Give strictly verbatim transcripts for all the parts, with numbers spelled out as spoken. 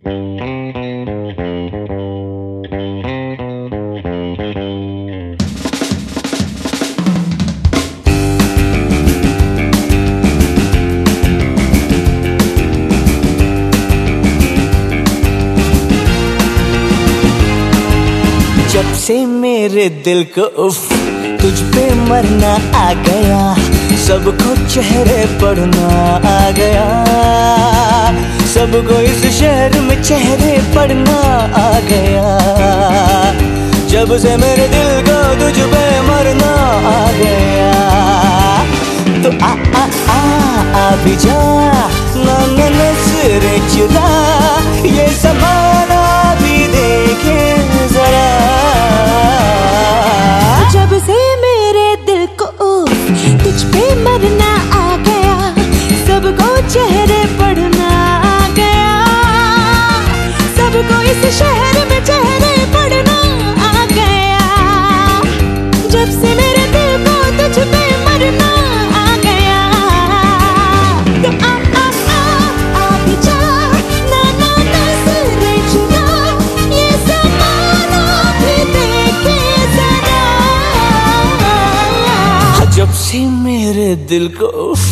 जब से मेरे दिल को उफ तुझ पे मरना आ गया, सबको चेहरे पढ़ना आ गया, सबको इस शहर में चेहरे पढ़ना आ गया। जब से मेरे दिल को तुझ पे मरना आ गया, तो आ आ आ आ भी जा ना ना नज़रें चुरा, ये ज़माना भी देखे जरा। जब से मेरे दिल को तुझ पे मरना आ गया, सबको चेहरे पढ़ना आ गया, सबको इस शहर में चेहरे पढ़ना आ गया। जब से मेरे दिल को तुझ पे मरना आ गया, तो आ आ आ आ भी जा ना ना नज़रें चुरा, ये ज़माना भी देखे जरा। जब से मेरे दिल को उफ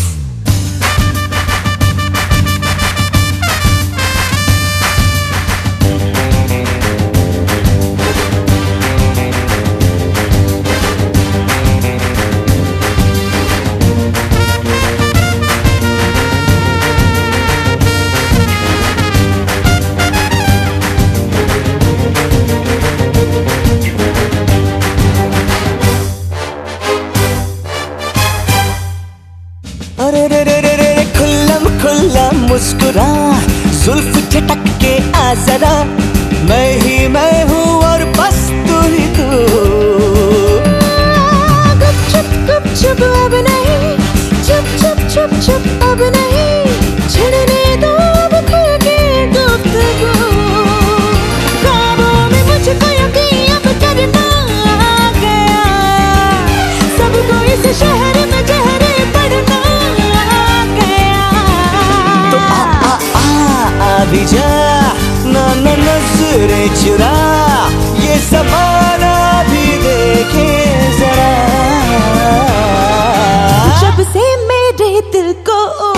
अरे रे रे रे रे खुल्लम खुल्ला मुस्कुरा, जुल्फ झटक के आ जरा, मैं ही मैं हूँ और बस तू ही तू। गुपचुप गुपचुप अब नहीं, चुप चुप चुप चुप अब नहीं, छिड़ने दो अब खुल के गुफ्तगू। ख्वाबों में मुझको यकीन अब करना आ गया, सबको इस शहर में चेहरे पढ़ना आ गया। तो आ आ आ आ भी जा ना ना नज़रें चुरा, ये ज़माना भी देखे जरा। जब से मेरे दिल को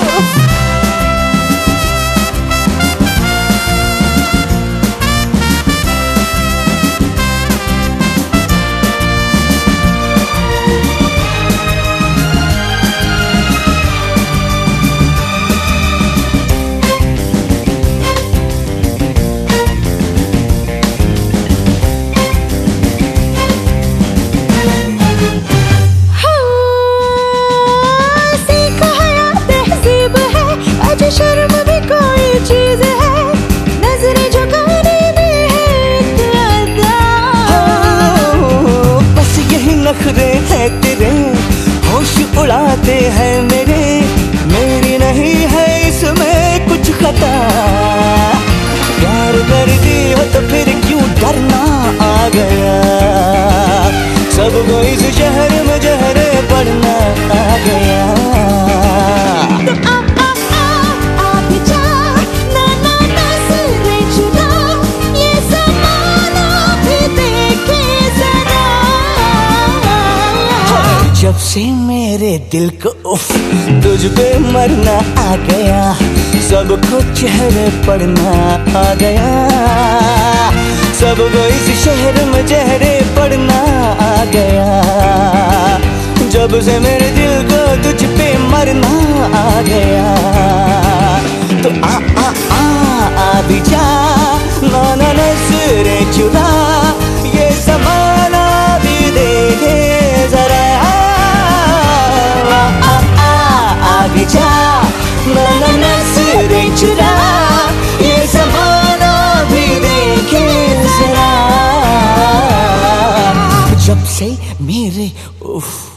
शर्म भी कोई चीज है, नजरें झुकाने में है एक अदा। बस यही नखरे हैं तेरे, होश उड़ाते हैं मेरे, मेरी नहीं है इसमें कुछ खता। प्यार कर दी हो तो फिर क्यों डरना आ गया, सबको इस शहर में जहरे पढ़ना आ गया। जब से मेरे दिल को उफ तुझ पे मरना आ गया, सबको चेहरे पढ़ना आ गया, सबको इस शहर में चेहरे पढ़ना आ गया। जब से मेरे दिल को तुझ पे मरना आ गया, तो आ आ आ आ भी जा ना ना नज़रें चुरा, ये ज़माना भी देखे जरा। भी जा ना ना नज़रें चुरा, ये ज़माना भी देखे जरा। जब से मेरे उफ